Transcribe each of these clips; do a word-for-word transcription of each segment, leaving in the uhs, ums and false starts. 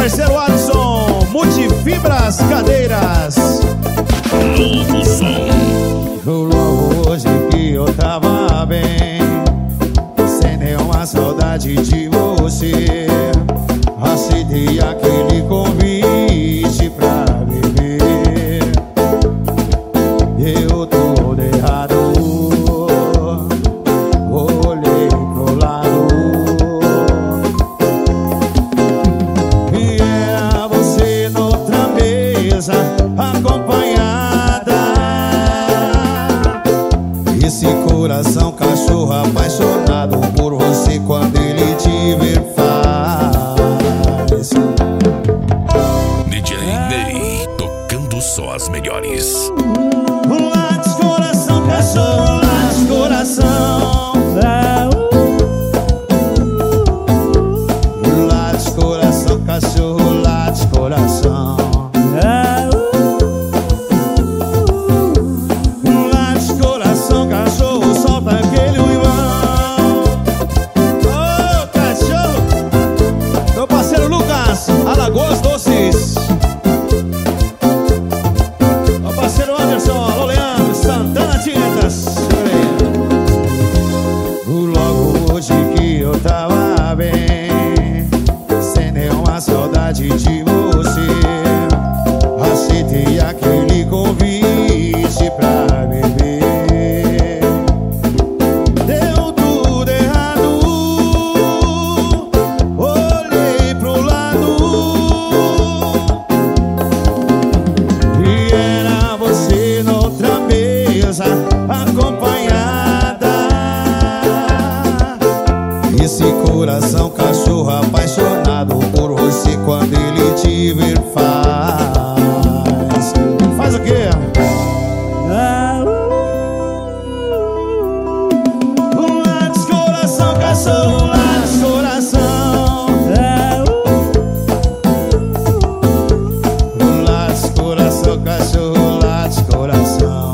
parceiro Alisson, Multifibras Cadeiras. Novo som. Logo hoje que eu tava bem, sem nenhuma saudade de você, aceitei aquele convite pra beber. Eu tô errado, olhei pro lado e era você noutra mesa, acompanhada. Esse coração cachorro apaixonado por você, quando ele te ver faz. D J Ney, tocando só as melhores. Late coração cachorro, late coração. Late coração cachorro, late coração. Late coração cachorro, solta aquele uivão. Ô cachorro, meu parceiro Lucas, Alagoas Doces. Meu parceiro Anderson, alô Leandro, Santana Tintas. Logo hoje que eu tava bem, sem nenhuma saudade de você, aceitei aquele convite pra beber. Deu tudo errado, olhei pro lado e era você noutra mesa, acompanhada. Esse coração cachorro apaixonado por você, quando ele te ver faz. Faz o quê? Late coração cachorro, late coração. Late coração cachorro, late coração.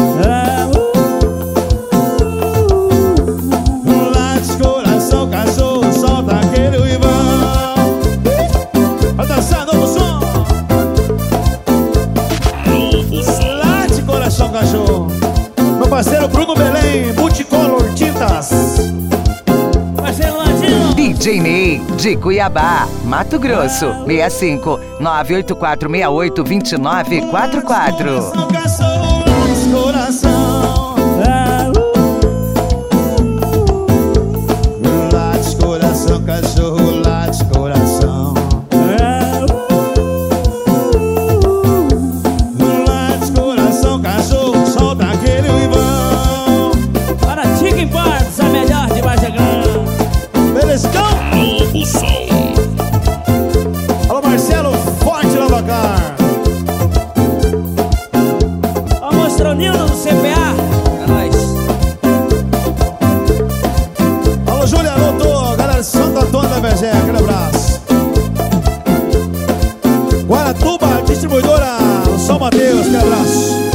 Late coração cachorro, solta aquele uivão. Vai dançar, novo som. Novo som. Late coração cachorro. Meu parceiro Bruno Belém, Multicolor Tintas. Parceiro Ladinho. D J Ney, de Cuiabá, Mato Grosso, seis cinco nove oito quatro seis oito dois nove quatro quatro. Coração cachorro, late coração. Late coração cachorro, late coração. Late coração cachorro, solta aquele uivão. Para Chicken Parts, a melhor de Vargem Grande. Beliscão. Novo som. Alô Marcelo, forte Lavacar. Ó, Mostronildo do C P A. É nóis. Alô Júlia, alô tô, galera de Santo Antônio da Vergé, aquele abraço. Guaratuba, distribuidora São Mateus, aquele abraço.